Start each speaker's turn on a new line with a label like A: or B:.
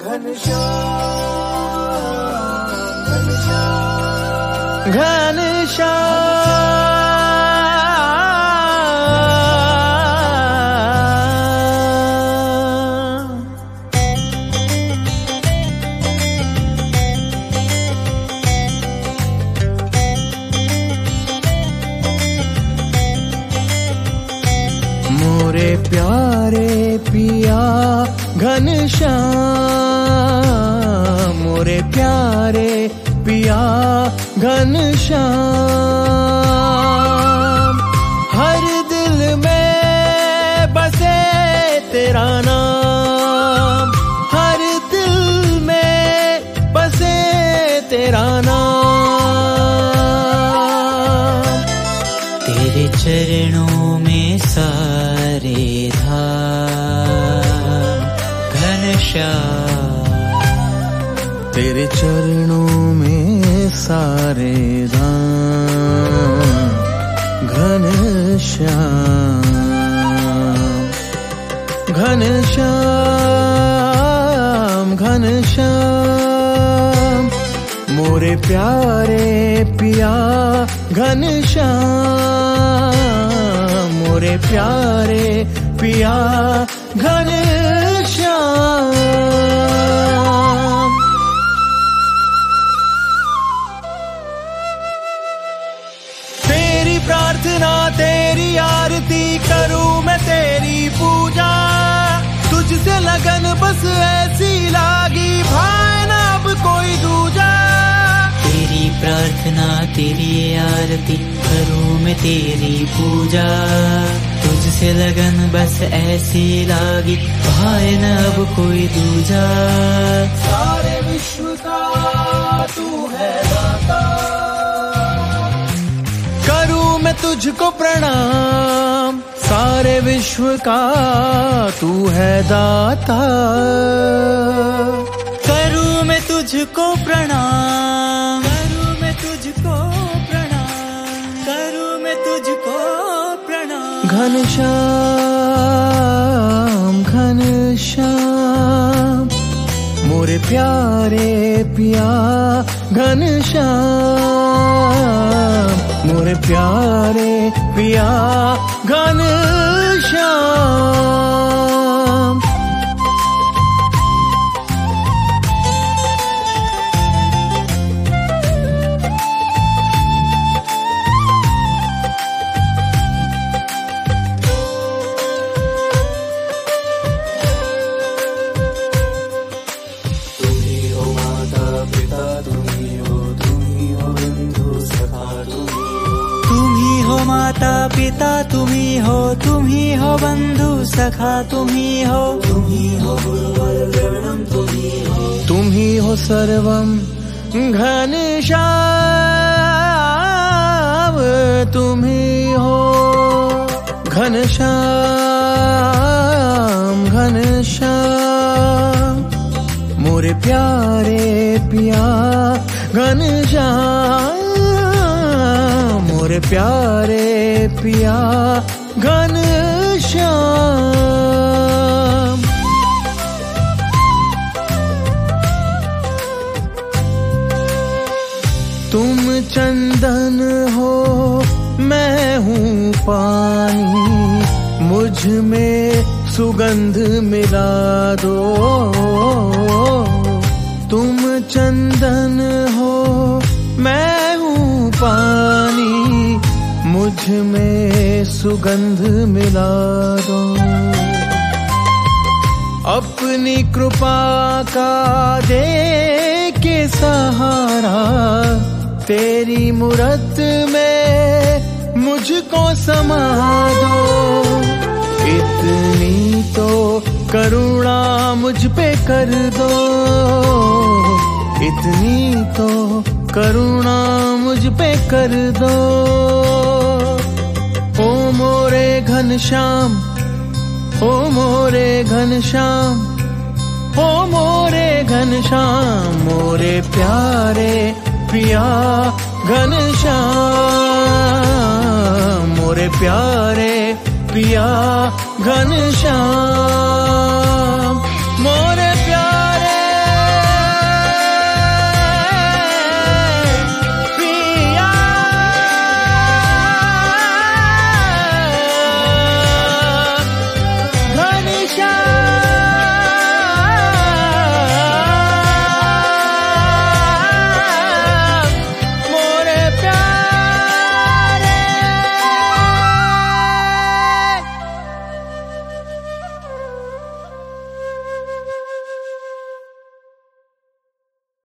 A: मोरे प्यारे पिया घनश्याम, मोरे प्यारे पिया घनश्याम, हर दिल में बसे तेरा नाम, हर दिल में बसे तेरा नाम।
B: तेरे चरणों में सारे धाम घनश्याम,
A: तेरे चरणों में सारे धाम घनश्याम, घनश्याम घनश्याम, मोरे प्यारे पिया घनश्याम, मोरे प्यारे पिया घनश्याम। तेरी प्रार्थना तेरी आरती करूं मैं तेरी पूजा, तुझसे लगन बस ऐसी लागी भाई ना अब कोई दूजा।
B: तेरी प्रार्थना तेरी आरती करूं मैं तेरी पूजा, तुझसे लगन बस ऐसी लागी भाई न अब कोई दूजा।
A: सारे विश्व का तू है दाता, करूं मैं तुझको प्रणाम, सारे विश्व का तू है दाता,
B: करूं मैं तुझको प्रणाम, करूं मैं तुझको प्रणाम, करूं मैं तुझको प्रणाम।
A: घनश्याम घनश्याम, मोरे प्यारे पिया घनश्याम, मोरे प्यारे पिया घनश्याम।
B: माता पिता तुम्ही हो, तुम्ही हो बंधु सखा तुम्ही हो, तुम्ही हो गुरुवर्गणम तुम्ही हो,
A: तुम्ही हो सर्वम घनश्याम, तुम्ही हो घनश्याम घनश्याम, मोरे प्यारे पिया घनश्याम, मोरे प्यारे पिया घनश्याम। तुम चंदन हो मैं हूँ पानी, मुझ में सुगंध मिला दो। तुम चंदन हो मैं हूँ पानी, मुझ में सुगंध मिला दो। अपनी कृपा का दे के सहारा, तेरी मूरत में मुझको समा दो। इतनी तो करुणा मुझ पे कर दो, इतनी तो करुणा मुझ पे कर दो। ओ मोरे घनश्याम, ओ मोरे घनश्याम, ओ मोरे घनश्याम, मोरे प्यारे पिया घनश्याम, मोरे प्यारे पिया घनश्याम, मोरे